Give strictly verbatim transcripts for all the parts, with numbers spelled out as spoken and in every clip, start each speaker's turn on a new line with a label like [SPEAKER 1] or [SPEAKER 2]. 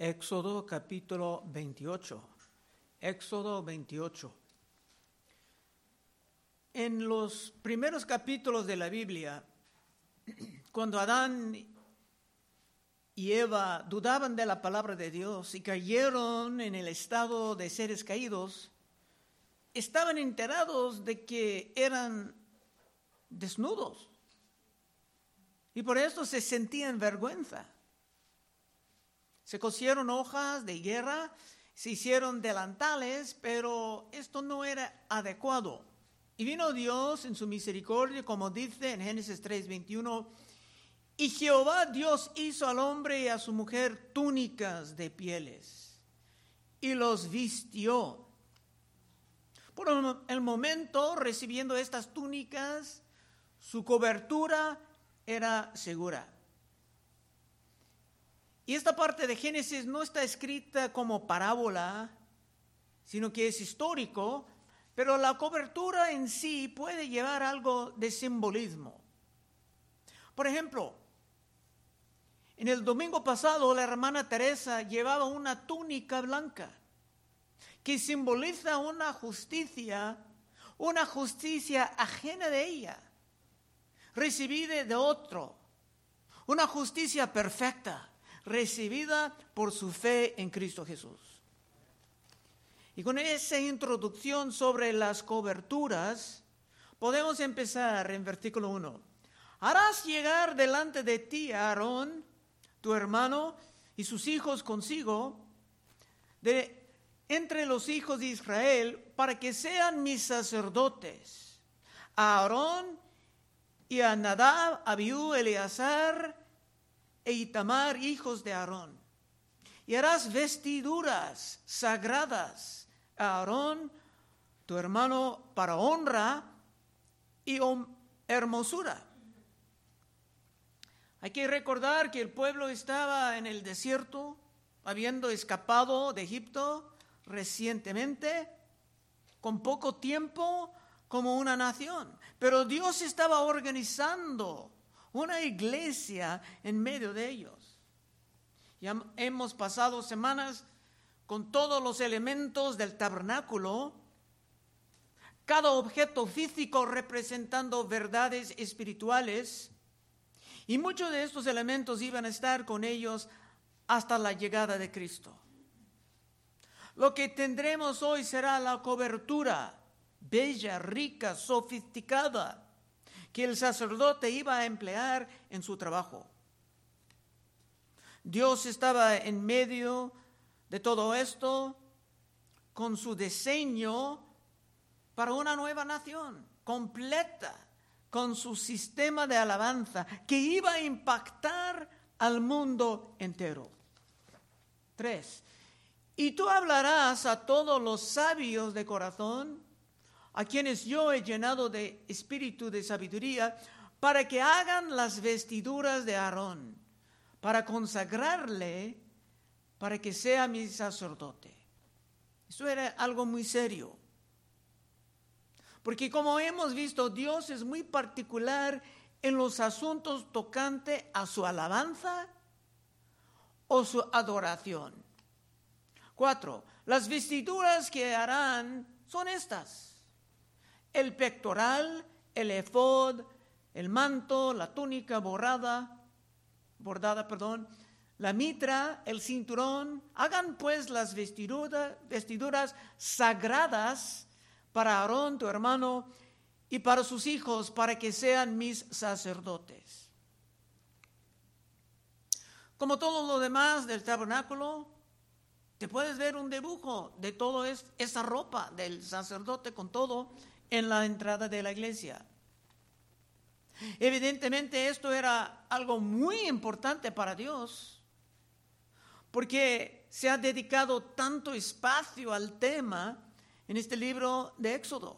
[SPEAKER 1] Éxodo capítulo veintiocho. Éxodo veintiocho. En los primeros capítulos de la Biblia, cuando Adán y Eva dudaban de la palabra de Dios y cayeron en el estado de seres caídos, estaban enterados de que eran desnudos y por eso se sentían vergüenza. Se cosieron hojas de higuera, se hicieron delantales, pero esto no era adecuado. Y vino Dios en su misericordia, como dice en Génesis tres veintiuno, y Jehová Dios hizo al hombre y a su mujer túnicas de pieles y los vistió. Por el momento, recibiendo estas túnicas, su cobertura era segura. Y esta parte de Génesis no está escrita como parábola, sino que es histórico, pero la cobertura en sí puede llevar algo de simbolismo. Por ejemplo, en el domingo pasado la hermana Teresa llevaba una túnica blanca que simboliza una justicia, una justicia ajena de ella, recibida de otro, una justicia perfecta, recibida por su fe en Cristo Jesús. Y con esa introducción sobre las coberturas, podemos empezar en versículo uno. Harás llegar delante de ti a Aarón, tu hermano, y sus hijos consigo, de entre los hijos de Israel, para que sean mis sacerdotes. A Aarón y a Nadab, Abiú, Eleazar e Itamar, hijos de Aarón. Y harás vestiduras sagradas a Aarón, tu hermano, para honra y hermosura. Hay que recordar que el pueblo estaba en el desierto, habiendo escapado de Egipto recientemente, con poco tiempo como una nación. Pero Dios estaba organizando una iglesia en medio de ellos. Ya hemos pasado semanas con todos los elementos del tabernáculo, cada objeto físico representando verdades espirituales, y muchos de estos elementos iban a estar con ellos hasta la llegada de Cristo. Lo que tendremos hoy será la cobertura bella, rica, sofisticada, que el sacerdote iba a emplear en su trabajo. Dios estaba en medio de todo esto con su diseño para una nueva nación completa, con su sistema de alabanza que iba a impactar al mundo entero. Tres. Y tú hablarás a todos los sabios de corazón, a quienes yo he llenado de espíritu de sabiduría, para que hagan las vestiduras de Aarón, para consagrarle, para que sea mi sacerdote. Eso era algo muy serio. Porque como hemos visto, Dios es muy particular en los asuntos tocantes a su alabanza o su adoración. Cuatro, las vestiduras que harán son estas: el pectoral, el efod, el manto, la túnica borrada, bordada, perdón, la mitra, el cinturón. Hagan pues las vestiduras, vestiduras sagradas para Aarón, tu hermano, y para sus hijos, para que sean mis sacerdotes. Como todo lo demás del tabernáculo, te puedes ver un dibujo de toda esa ropa del sacerdote con todo en la entrada de la iglesia. Evidentemente esto era algo muy importante para Dios, porque se ha dedicado tanto espacio al tema en este libro de Éxodo.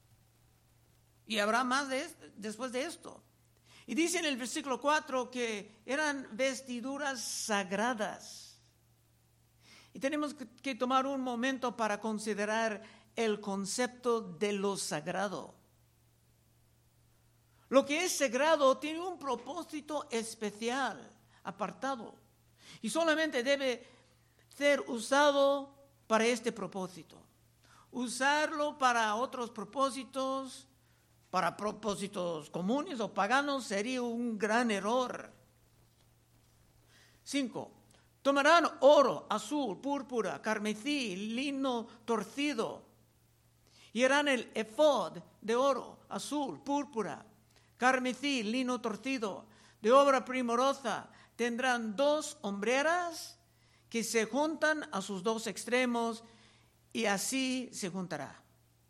[SPEAKER 1] Y habrá más de esto, después de esto. Y dice en el versículo cuatro que eran vestiduras sagradas. Y tenemos que tomar un momento para considerar el concepto de lo sagrado. Lo que es sagrado tiene un propósito especial, apartado. Y solamente debe ser usado para este propósito. Usarlo para otros propósitos, para propósitos comunes o paganos, sería un gran error. Cinco. Tomarán oro, azul, púrpura, carmesí, lino torcido, y harán el efod de oro, azul, púrpura, carmesí, lino torcido, de obra primorosa. Tendrán dos hombreras que se juntan a sus dos extremos, y así se juntará.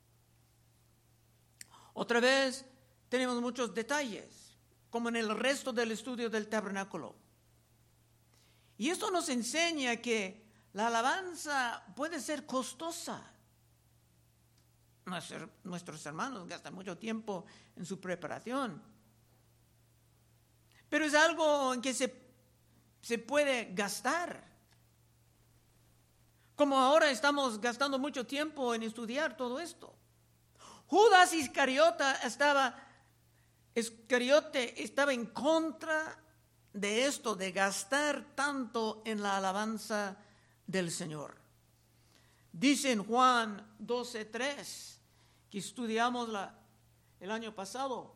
[SPEAKER 1] Otra vez tenemos muchos detalles, como en el resto del estudio del tabernáculo. Y esto nos enseña que la alabanza puede ser costosa. Nuestros hermanos gastan mucho tiempo en su preparación. Pero es algo en que se, se puede gastar. Como ahora estamos gastando mucho tiempo en estudiar todo esto. Judas Iscariota estaba, Iscariote estaba en contra de esto, de gastar tanto en la alabanza del Señor. Dice en Juan doce tres, que estudiamos la, el año pasado,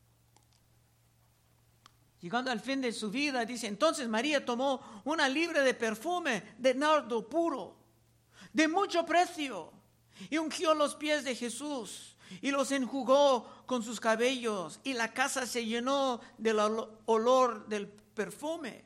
[SPEAKER 1] llegando al fin de su vida, dice: entonces María tomó una libra de perfume de nardo puro, de mucho precio, y ungió los pies de Jesús, y los enjugó con sus cabellos, y la casa se llenó del olor del perfume.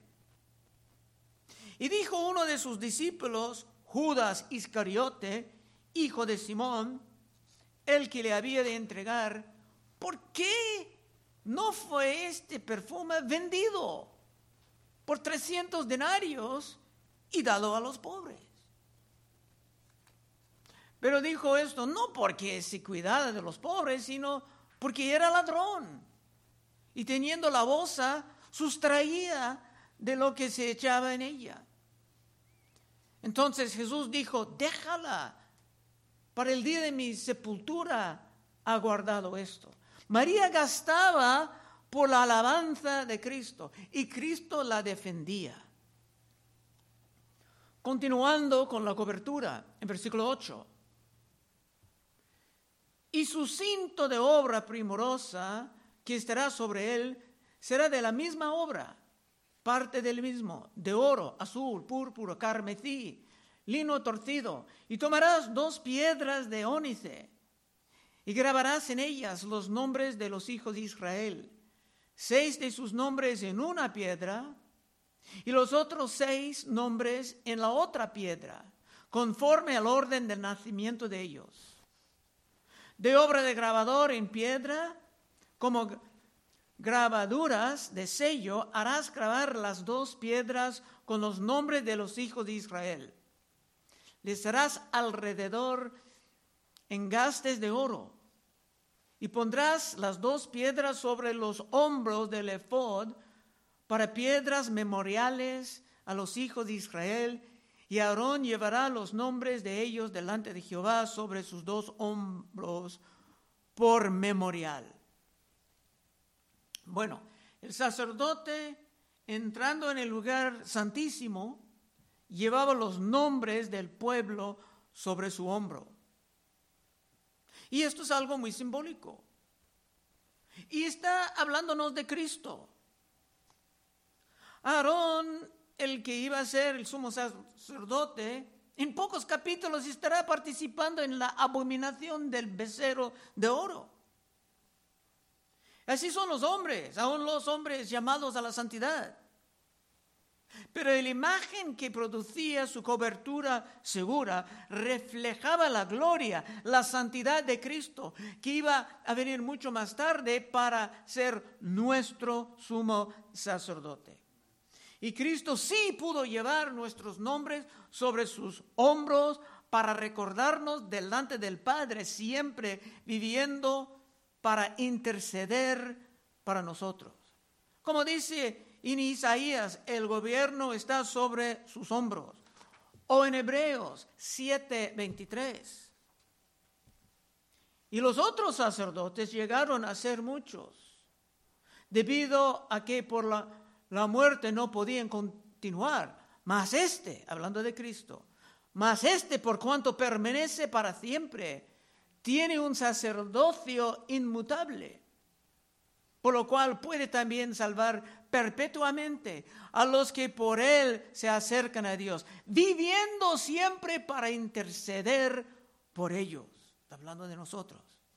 [SPEAKER 1] Y dijo uno de sus discípulos, Judas Iscariote, hijo de Simón, el que le había de entregar: ¿por qué no fue este perfume vendido por trescientos denarios y dado a los pobres? Pero dijo esto no porque se cuidara de los pobres, sino porque era ladrón. Y teniendo la bolsa, sustraía de lo que se echaba en ella. Entonces Jesús dijo: déjala, para el día de mi sepultura ha guardado esto. María gastaba por la alabanza de Cristo, y Cristo la defendía. Continuando con la cobertura, en versículo ocho. Y su cinto de obra primorosa que estará sobre él será de la misma obra, parte del mismo, de oro, azul, púrpura, carmesí, lino torcido. Y tomarás dos piedras de ónice y grabarás en ellas los nombres de los hijos de Israel, seis de sus nombres en una piedra y los otros seis nombres en la otra piedra, conforme al orden del nacimiento de ellos. De obra de grabador en piedra, como grabaduras de sello, harás grabar las dos piedras con los nombres de los hijos de Israel. Les harás alrededor engastes de oro, y pondrás las dos piedras sobre los hombros del efod para piedras memoriales a los hijos de Israel. Y Aarón llevará los nombres de ellos delante de Jehová sobre sus dos hombros por memorial. Bueno, el sacerdote, entrando en el lugar santísimo, llevaba los nombres del pueblo sobre su hombro. Y esto es algo muy simbólico. Y está hablándonos de Cristo. Aarón, el que iba a ser el sumo sacerdote, en pocos capítulos estará participando en la abominación del becerro de oro. Así son los hombres, aún los hombres llamados a la santidad. Pero la imagen que producía su cobertura segura reflejaba la gloria, la santidad de Cristo, que iba a venir mucho más tarde para ser nuestro sumo sacerdote. Y Cristo sí pudo llevar nuestros nombres sobre sus hombros para recordarnos delante del Padre, siempre viviendo para interceder para nosotros. Como dice en Isaías, el gobierno está sobre sus hombros. O en Hebreos siete veintitrés. Y los otros sacerdotes llegaron a ser muchos, debido a que por la La muerte no podían continuar, Mas este, hablando de Cristo, mas este, por cuanto permanece para siempre, tiene un sacerdocio inmutable, por lo cual puede también salvar perpetuamente a los que por él se acercan a Dios, viviendo siempre para interceder por ellos. Está hablando de nosotros.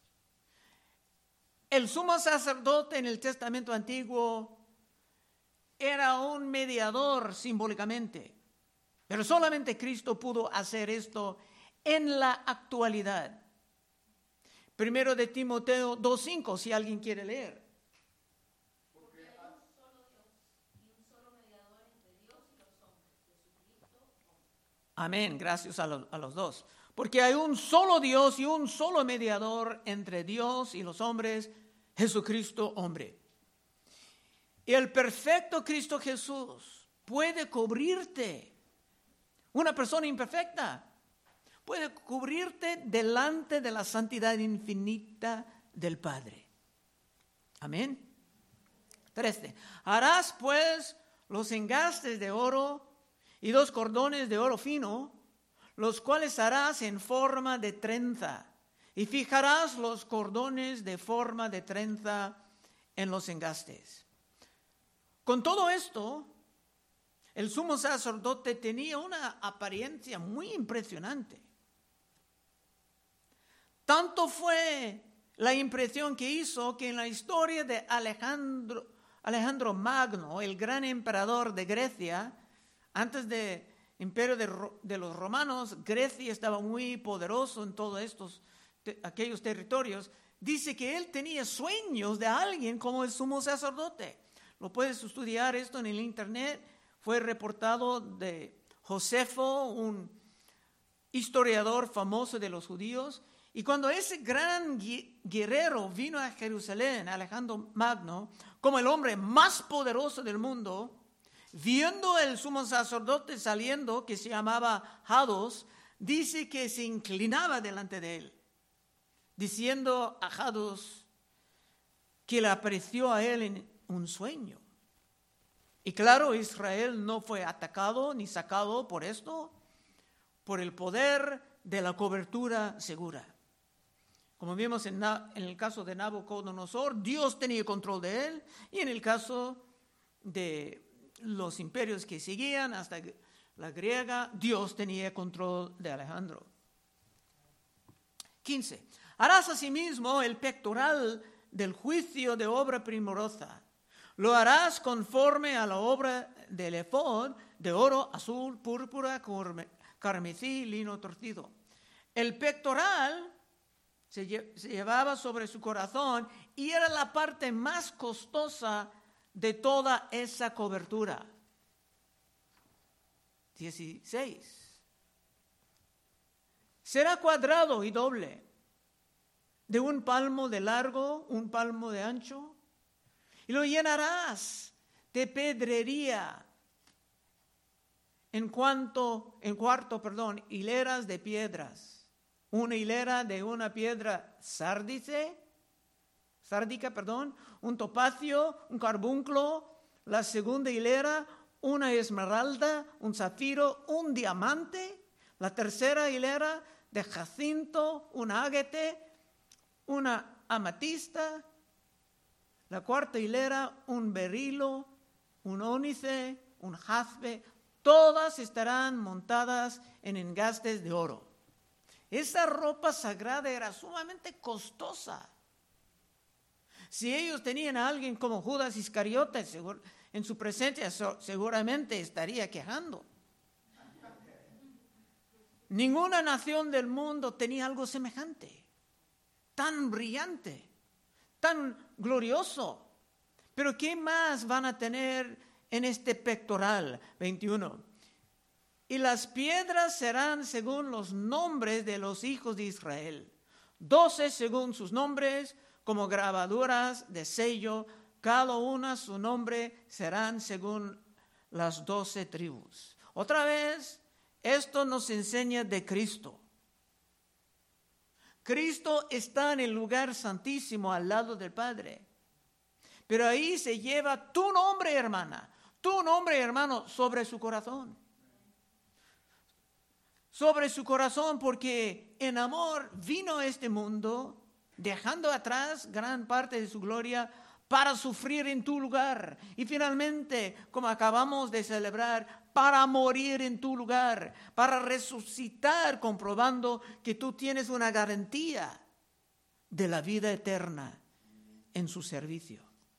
[SPEAKER 1] El sumo sacerdote en el Testamento Antiguo era un mediador simbólicamente, pero solamente Cristo pudo hacer esto en la actualidad. Primero de Timoteo dos cinco, si alguien quiere leer.
[SPEAKER 2] Porque hay un solo Dios y un solo mediador entre Dios y los hombres, Jesucristo hombre.
[SPEAKER 1] Amén, gracias a los, a los dos. Porque hay un solo Dios y un solo mediador entre Dios y los hombres, Jesucristo hombre. Y el perfecto Cristo Jesús puede cubrirte. Una persona imperfecta puede cubrirte delante de la santidad infinita del Padre. Amén. trece. Harás pues los engastes de oro y dos cordones de oro fino, los cuales harás en forma de trenza, y fijarás los cordones de forma de trenza en los engastes. Con todo esto, el sumo sacerdote tenía una apariencia muy impresionante. Tanto fue la impresión que hizo que en la historia de Alejandro, Alejandro Magno, el gran emperador de Grecia, antes del imperio de, de los romanos, Grecia estaba muy poderoso en todos estos, te, aquellos territorios. Dice que él tenía sueños de alguien como el sumo sacerdote. Lo puedes estudiar esto en el internet. Fue reportado de Josefo, un historiador famoso de los judíos. Y cuando ese gran guerrero vino a Jerusalén, Alejandro Magno, como el hombre más poderoso del mundo, viendo el sumo sacerdote saliendo, que se llamaba Hados, dice que se inclinaba delante de él, diciendo a Hados que le apareció a él en un sueño. Y claro, Israel no fue atacado ni sacado por esto, por el poder de la cobertura segura. Como vimos en, en el caso de Nabucodonosor, Dios tenía control de él, y en el caso de los imperios que seguían hasta la griega, Dios tenía control de Alejandro. quince. Harás asimismo el pectoral del juicio de obra primorosa. Lo harás conforme a la obra del efod de oro, azul, púrpura, carmesí, lino torcido. El pectoral se llevaba sobre su corazón y era la parte más costosa de toda esa cobertura. dieciséis. Será cuadrado y doble, de un palmo de largo, un palmo de ancho, y lo llenarás de pedrería en cuanto, en cuarto, perdón, hileras de piedras. Una hilera de una piedra sárdice, sárdica, perdón, un topacio, un carbunclo, la segunda hilera, una esmeralda, un zafiro, un diamante, la tercera hilera de jacinto, un ágate, una amatista, la cuarta hilera, un berilo, un ónice, un jaspe, todas estarán montadas en engastes de oro. Esa ropa sagrada era sumamente costosa. Si ellos tenían a alguien como Judas Iscariote en su presencia, seguramente estaría quejando. Ninguna nación del mundo tenía algo semejante, tan brillante, tan glorioso. Pero ¿qué más van a tener en este pectoral? veintiuno. Y las piedras serán según los nombres de los hijos de Israel, doce según sus nombres, como grabaduras de sello, cada una su nombre serán según las doce tribus. Otra vez, esto nos enseña de Cristo. Cristo está en el lugar santísimo al lado del Padre, pero ahí se lleva tu nombre, hermana, tu nombre, hermano, sobre su corazón. sobre su corazón, porque en amor vino a este mundo, dejando atrás gran parte de su gloria para sufrir en tu lugar. Y finalmente, como acabamos de celebrar, para morir en tu lugar, para resucitar, comprobando que tú tienes una garantía de la vida eterna en su servicio.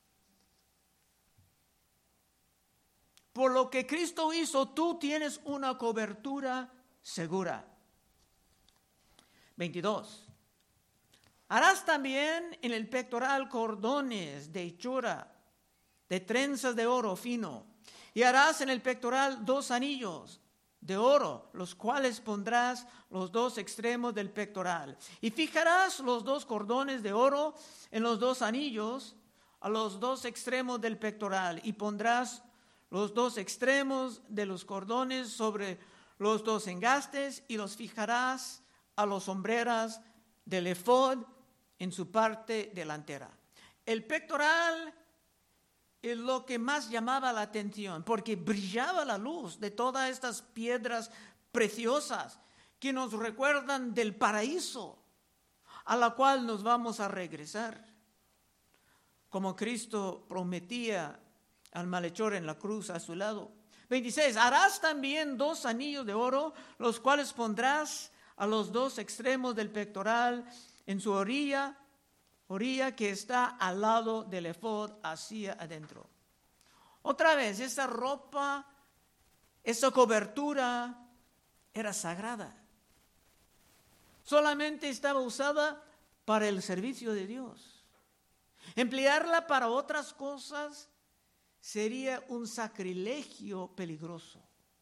[SPEAKER 1] Por lo que Cristo hizo, tú tienes una cobertura segura. veintidós. Harás también en el pectoral cordones de hechura, de trenzas de oro fino, y harás en el pectoral dos anillos de oro, los cuales pondrás los dos extremos del pectoral. Y fijarás los dos cordones de oro en los dos anillos a los dos extremos del pectoral, y pondrás los dos extremos de los cordones sobre los dos engastes, y los fijarás a las hombreras del efod en su parte delantera. El pectoral es lo que más llamaba la atención, porque brillaba la luz de todas estas piedras preciosas que nos recuerdan del paraíso a la cual nos vamos a regresar, como Cristo prometía al malhechor en la cruz a su lado. veintiséis. Harás también dos anillos de oro, los cuales pondrás a los dos extremos del pectoral en su orilla, orilla que está al lado del efod hacia adentro. Otra vez, esa ropa, esa cobertura era sagrada. Solamente estaba usada para el servicio de Dios. Emplearla para otras cosas sería un sacrilegio peligroso.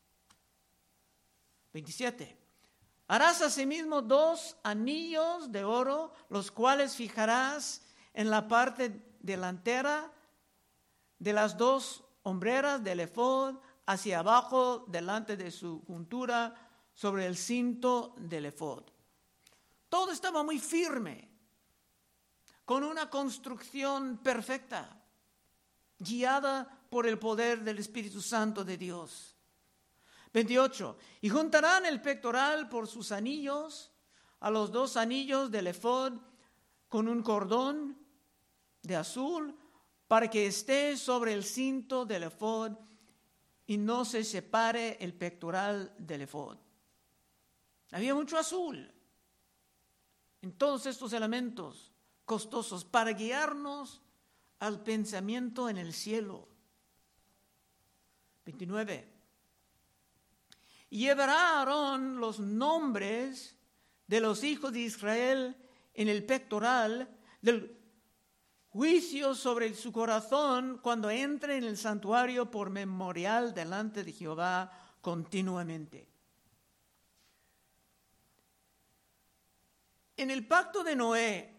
[SPEAKER 1] veintisiete. Harás asimismo dos anillos de oro, los cuales fijarás en la parte delantera de las dos hombreras del efod, hacia abajo, delante de su juntura, sobre el cinto del efod. Todo estaba muy firme, con una construcción perfecta, guiada por el poder del Espíritu Santo de Dios. veintiocho. Y juntarán el pectoral por sus anillos a los dos anillos del efod con un cordón de azul, para que esté sobre el cinto del efod y no se separe el pectoral del efod. Había mucho azul en todos estos elementos costosos para guiarnos al pensamiento en el cielo. veintinueve. Y llevará Aarón los nombres de los hijos de Israel en el pectoral del juicio sobre su corazón cuando entre en el santuario por memorial delante de Jehová continuamente. En el pacto de Noé,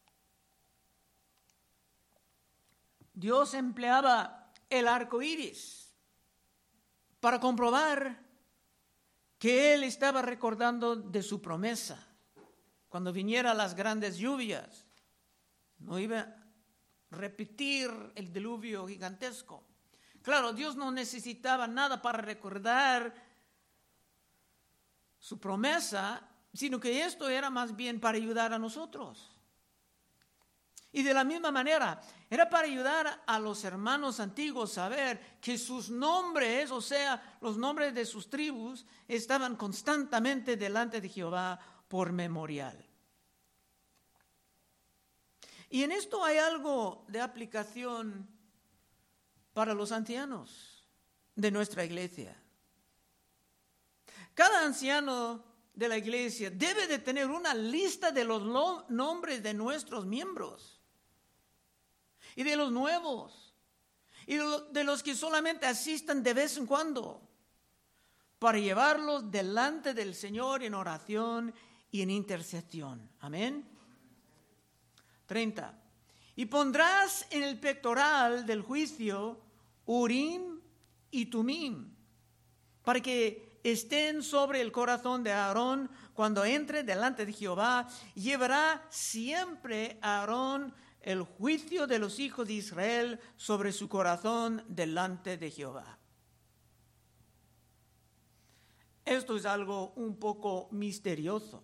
[SPEAKER 1] Dios empleaba el arco iris para comprobar que Él estaba recordando de su promesa. Cuando vinieran las grandes lluvias, no iba a repetir el diluvio gigantesco. Claro, Dios no necesitaba nada para recordar su promesa, sino que esto era más bien para ayudar a nosotros. Y de la misma manera, era para ayudar a los hermanos antiguos a ver que sus nombres, o sea, los nombres de sus tribus, estaban constantemente delante de Jehová por memorial. Y en esto hay algo de aplicación para los ancianos de nuestra iglesia. Cada anciano de la iglesia debe de tener una lista de los nombres de nuestros miembros y de los nuevos y de los que solamente asistan de vez en cuando, para llevarlos delante del Señor en oración y en intercesión. Amén. treinta. Y pondrás en el pectoral del juicio Urim y Tumim, para que estén sobre el corazón de Aarón cuando entre delante de Jehová. Llevará siempre a Aarón el juicio de los hijos de Israel sobre su corazón delante de Jehová. esto es algo un poco misterioso.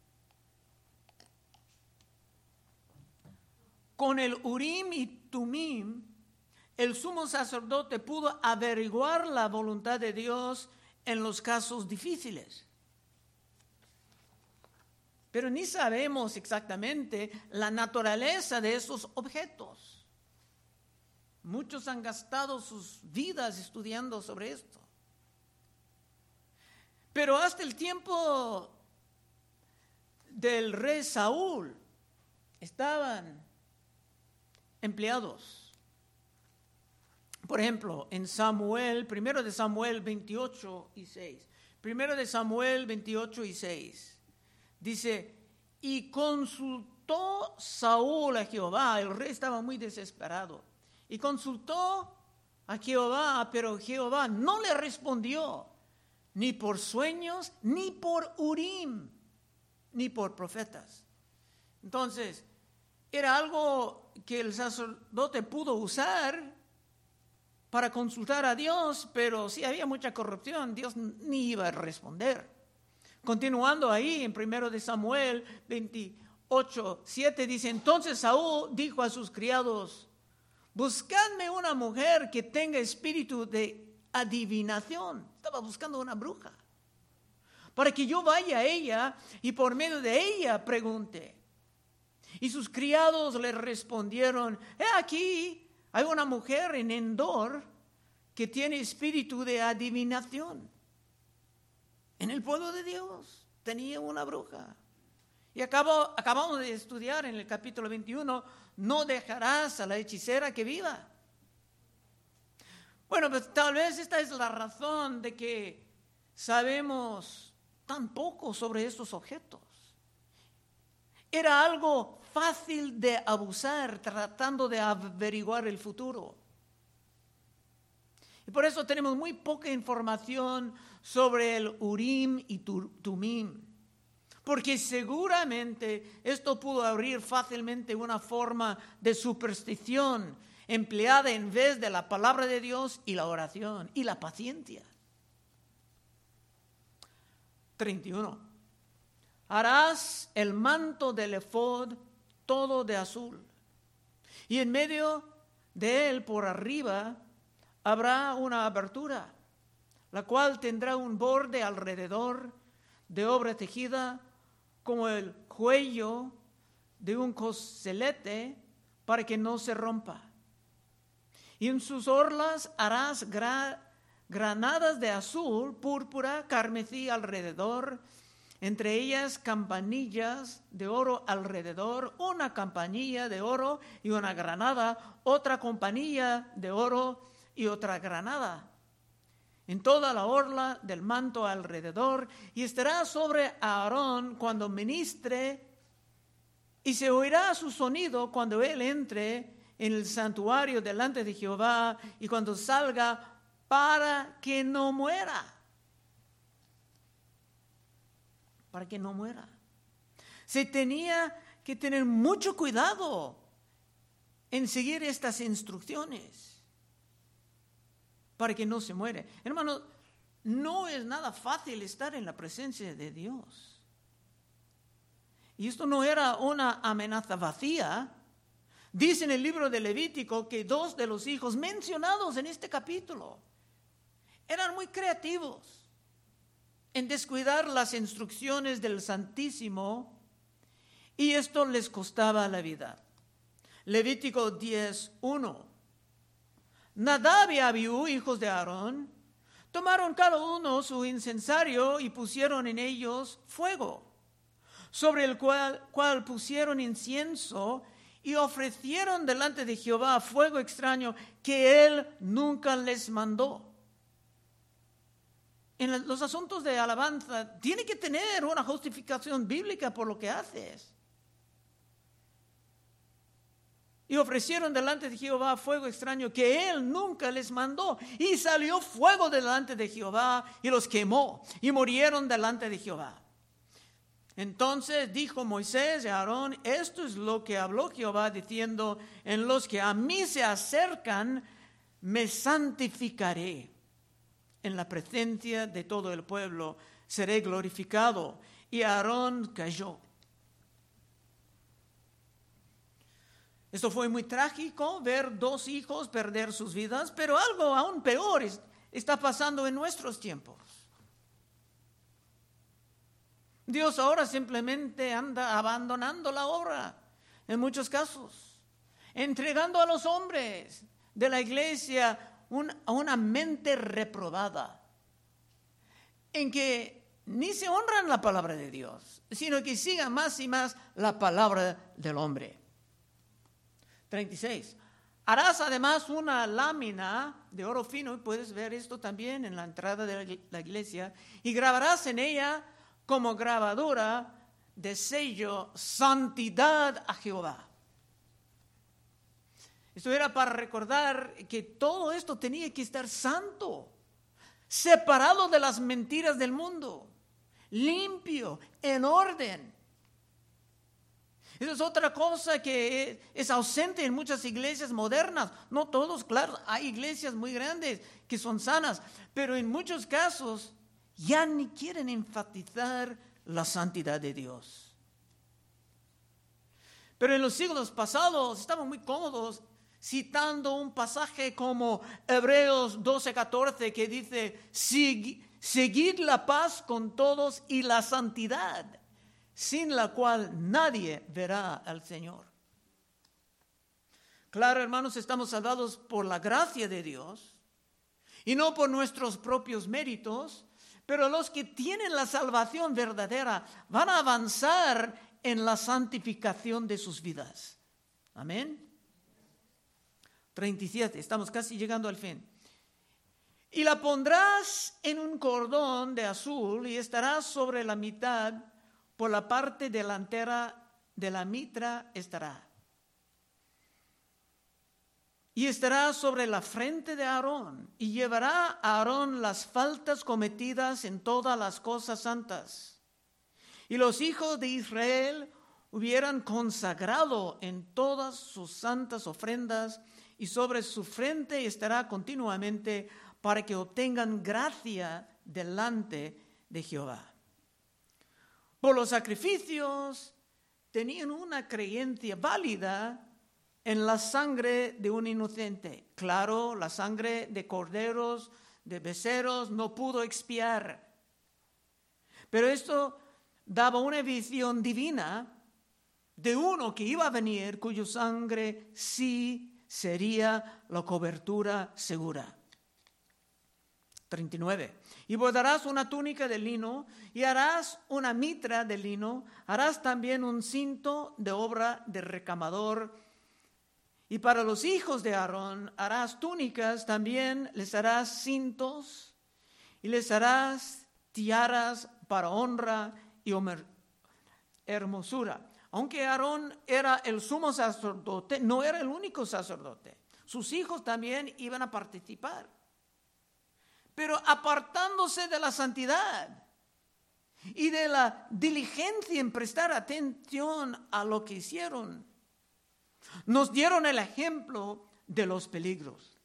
[SPEAKER 1] Con el Urim y Tumim, el sumo sacerdote pudo averiguar la voluntad de Dios en los casos difíciles. Pero ni sabemos exactamente la naturaleza de esos objetos. Muchos han gastado sus vidas estudiando sobre esto. Pero hasta el tiempo del rey Saúl estaban empleados. Por ejemplo, en Samuel, primero de Samuel veintiocho y seis. Primero de Samuel veintiocho y seis. Dice, y consultó Saúl a Jehová. El rey estaba muy desesperado. Y consultó a Jehová, pero Jehová no le respondió, ni por sueños, ni por Urim, ni por profetas. Entonces, era algo que el sacerdote pudo usar para consultar a Dios, pero si había mucha corrupción, Dios ni iba a responder. Continuando ahí, en primero de Samuel veintiocho, siete, dice, entonces Saúl dijo a sus criados, buscadme una mujer que tenga espíritu de adivinación. Estaba buscando una bruja, para que yo vaya a ella y por medio de ella pregunte. Y sus criados le respondieron, he aquí, hay una mujer en Endor que tiene espíritu de adivinación. En el pueblo de Dios tenía una bruja. Y acabo, acabamos de estudiar en el capítulo veintiuno, no dejarás a la hechicera que viva. Bueno, pues tal vez esta es la razón de que sabemos tan poco sobre estos objetos. Era algo fácil de abusar, tratando de averiguar el futuro. Y por eso tenemos muy poca información sobre el Urim y Tumim. Porque seguramente esto pudo abrir fácilmente una forma de superstición empleada en vez de la palabra de Dios y la oración y la paciencia. treinta y uno. Harás el manto del efod todo de azul, y en medio de él por arriba habrá una abertura, la cual tendrá un borde alrededor de obra tejida como el cuello de un coselete para que no se rompa. Y en sus orlas harás gra- granadas de azul, púrpura, carmesí alrededor, entre ellas campanillas de oro alrededor, una campanilla de oro y una granada, otra campanilla de oro y otra granada. En toda la orla del manto alrededor, y estará sobre Aarón cuando ministre, y se oirá su sonido cuando él entre en el santuario delante de Jehová, y cuando salga, para que no muera. Para que no muera. Se tenía que tener mucho cuidado en seguir estas instrucciones para que no se muere. Hermano, no es nada fácil estar en la presencia de Dios. Y esto no era una amenaza vacía. Dice en el libro de Levítico que dos de los hijos mencionados en este capítulo eran muy creativos en descuidar las instrucciones del Santísimo, y esto les costaba la vida. Levítico diez, uno. Nadab y Abiú, hijos de Aarón, tomaron cada uno su incensario y pusieron en ellos fuego, sobre el cual, cual pusieron incienso y ofrecieron delante de Jehová fuego extraño que él nunca les mandó. En los asuntos de alabanza tiene que tener una justificación bíblica por lo que haces. Y ofrecieron delante de Jehová fuego extraño que él nunca les mandó. Y salió fuego delante de Jehová y los quemó y murieron delante de Jehová. Entonces dijo Moisés y Aarón, esto es lo que habló Jehová diciendo, en los que a mí se acercan, me santificaré. en la presencia de todo el pueblo, seré glorificado. Y Aarón cayó. Esto fue muy trágico, ver dos hijos perder sus vidas, pero algo aún peor es, está pasando en nuestros tiempos. Dios ahora simplemente anda abandonando la obra, en muchos casos, entregando a los hombres de la iglesia un, a una mente reprobada, en que ni se honran la palabra de Dios, sino que sigan más y más la palabra del hombre. treinta y seis. Harás además una lámina de oro fino, y puedes ver esto también en la entrada de la iglesia, y grabarás en ella como grabadura de sello santidad a Jehová. Esto era para recordar que todo esto tenía que estar santo, separado de las mentiras del mundo, limpio, en orden. Eso es otra cosa que es ausente en muchas iglesias modernas. No todos, claro, hay iglesias muy grandes que son sanas, pero en muchos casos ya ni quieren enfatizar la santidad de Dios. Pero en los siglos pasados estaban muy cómodos citando un pasaje como Hebreos doce catorce, que dice: seguid la paz con todos y la santidad, sin la cual nadie verá al Señor. Claro, hermanos, estamos salvados por la gracia de Dios y no por nuestros propios méritos, pero los que tienen la salvación verdadera van a avanzar en la santificación de sus vidas. Amén. treinta y siete, estamos casi llegando al fin. Y la pondrás en un cordón de azul y estará sobre la mitad. Por la parte delantera de la mitra estará. Y estará sobre la frente de Aarón. Y llevará a Aarón las faltas cometidas en todas las cosas santas. Y los hijos de Israel hubieran consagrado en todas sus santas ofrendas. Y sobre su frente estará continuamente, para que obtengan gracia delante de Jehová. Por los sacrificios tenían una creencia válida en la sangre de un inocente. Claro, la sangre de corderos, de becerros, no pudo expiar. Pero esto daba una visión divina de uno que iba a venir, cuya sangre sí sería la cobertura segura. treinta y nueve. Y bordarás una túnica de lino y harás una mitra de lino, harás también un cinto de obra de recamador. Y para los hijos de Aarón harás túnicas, también les harás cintos y les harás tiaras para honra y hermosura. Aunque Aarón era el sumo sacerdote, no era el único sacerdote. Sus hijos también iban a participar, pero apartándose de la santidad y de la diligencia en prestar atención a lo que hicieron. Nos dieron el ejemplo de los peligros.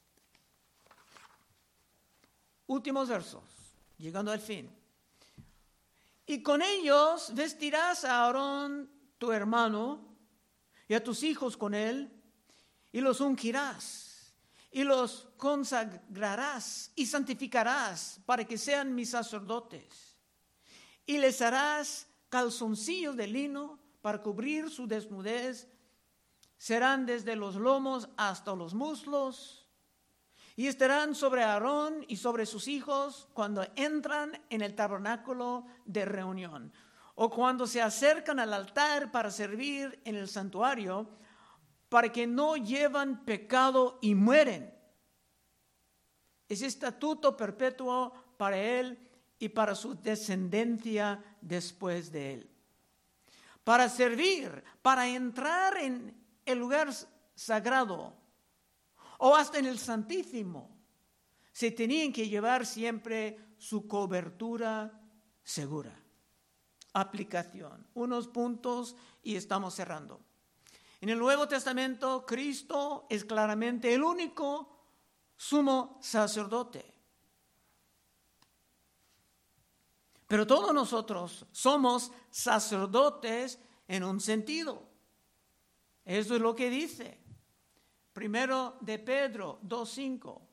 [SPEAKER 1] Últimos versos, llegando al fin. Y con ellos vestirás a Aarón, tu hermano, y a tus hijos con él, y los ungirás. Y los consagrarás y santificarás para que sean mis sacerdotes. Y les harás calzoncillos de lino para cubrir su desnudez. Serán desde los lomos hasta los muslos. Y estarán sobre Aarón y sobre sus hijos cuando entran en el tabernáculo de reunión, o cuando se acercan al altar para servir en el santuario, para que no llevan pecado y mueren. Es estatuto perpetuo para él y para su descendencia después de él. Para servir, para entrar en el lugar sagrado o hasta en el Santísimo, se tenían que llevar siempre su cobertura segura. Aplicación. Unos puntos y estamos cerrando. En el Nuevo Testamento, Cristo es claramente el único sumo sacerdote. Pero todos nosotros somos sacerdotes en un sentido. Eso es lo que dice. Primero de Pedro dos cinco.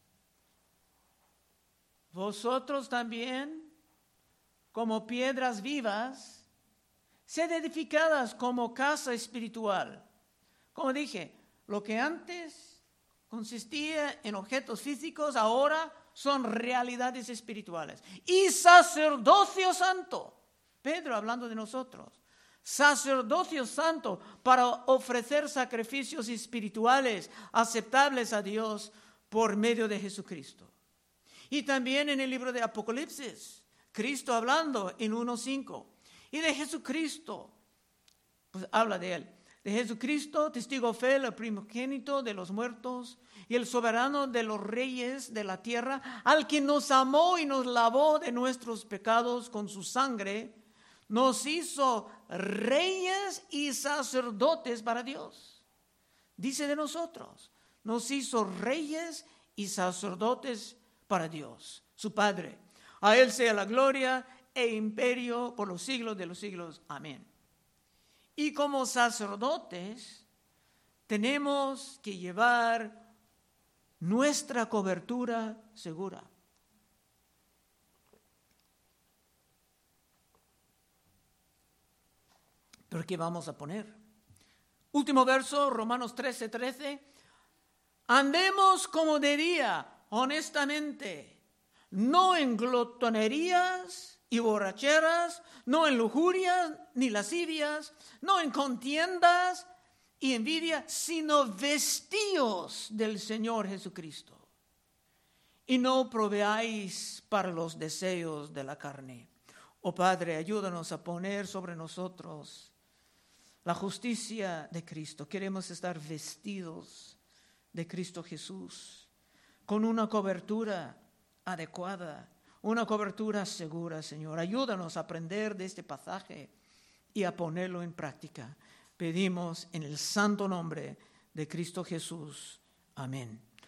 [SPEAKER 1] Vosotros también, como piedras vivas, sed edificadas como casa espiritual. Como dije, lo que antes consistía en objetos físicos, ahora son realidades espirituales. Y sacerdocio santo. Pedro hablando de nosotros. Sacerdocio santo para ofrecer sacrificios espirituales aceptables a Dios por medio de Jesucristo. Y también en el libro de Apocalipsis, Cristo hablando en uno cinco. Y de Jesucristo, pues habla de él. De Jesucristo, testigo fiel, el primogénito de los muertos y el soberano de los reyes de la tierra, al que nos amó y nos lavó de nuestros pecados con su sangre, nos hizo reyes y sacerdotes para Dios. Dice de nosotros, nos hizo reyes y sacerdotes para Dios, su Padre. A Él sea la gloria e imperio por los siglos de los siglos. Amén. Y como sacerdotes tenemos que llevar nuestra cobertura segura. ¿Pero qué vamos a poner? Último verso, Romanos trece, trece. Andemos como de día, honestamente, no en glotonerías y borracheras, no en lujurias ni lascivias, no en contiendas y envidia, sino vestíos del Señor Jesucristo. Y no proveáis para los deseos de la carne. Oh Padre, ayúdanos a poner sobre nosotros la justicia de Cristo. Queremos estar vestidos de Cristo Jesús, con una cobertura adecuada, una cobertura segura, Señor. Ayúdanos a aprender de este pasaje y a ponerlo en práctica. Pedimos en el santo nombre de Cristo Jesús. Amén.